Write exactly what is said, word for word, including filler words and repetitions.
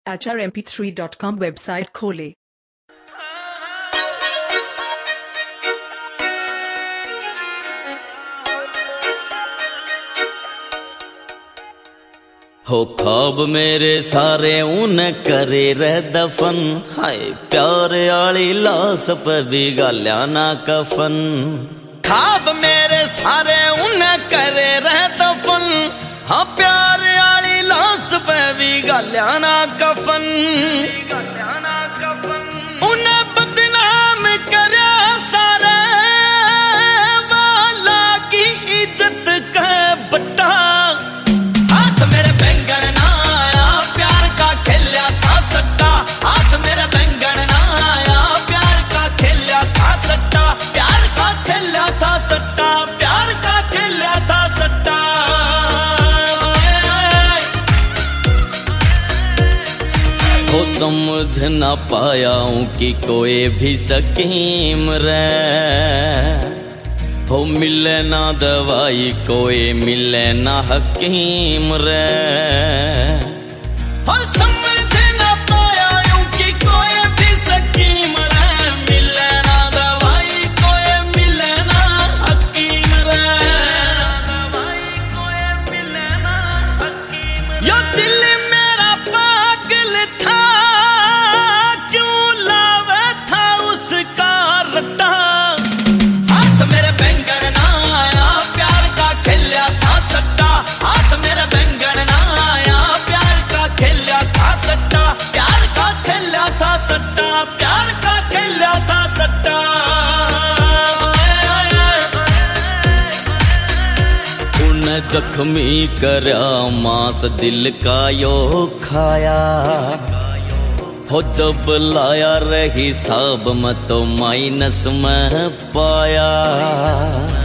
H R M P three dot com website खोले। हो ख्वाब मेरे सारे ऊन करे रह दफन, हाय प्यार आली लाश पे भी गालिया ना कफन। ख्वाब मेरे सारे ऊन करे रह दफन, हाँ प्यार आली लाश पे भी गालिया ना कफन। उन्हें बदनाम करे सारे वाला की इज्जत का बट्टा। हाथ मेरे बैंगन ना आया प्यार का खेलिया था सट्टा, हाथ मेरे बैंगन ना आया प्यार का खेलिया था सट्टा, प्यार का खेलिया था सट्टा, प्यार का खेलिया था सट्टा। हो समझ ना पाया हूँ कि कोई भी सकीम रे, हो मिले ना दवाई कोई मिले ना हकीम रे। हो समझ ना पाया यूं कि कोई भी सकीम रे, मिले ना दवाई कोई मिले ना हकीम रे। यो दिल मेरा पागल था क्यों लावे था उसका रट्टा। हाथ मेरे बैंगन ना आया प्यार का खेलिया था सट्टा, हाथ मेरे बैंगन ना आया प्यार का खेलिया था सट्टा, प्यार का खेलिया था सट्टा, प्यार का खेलिया था सट्टा। उन्हें जख्मी करया मांस दिल का यो खाया, हो जब लाया रही साब में तो माइनस में पाया।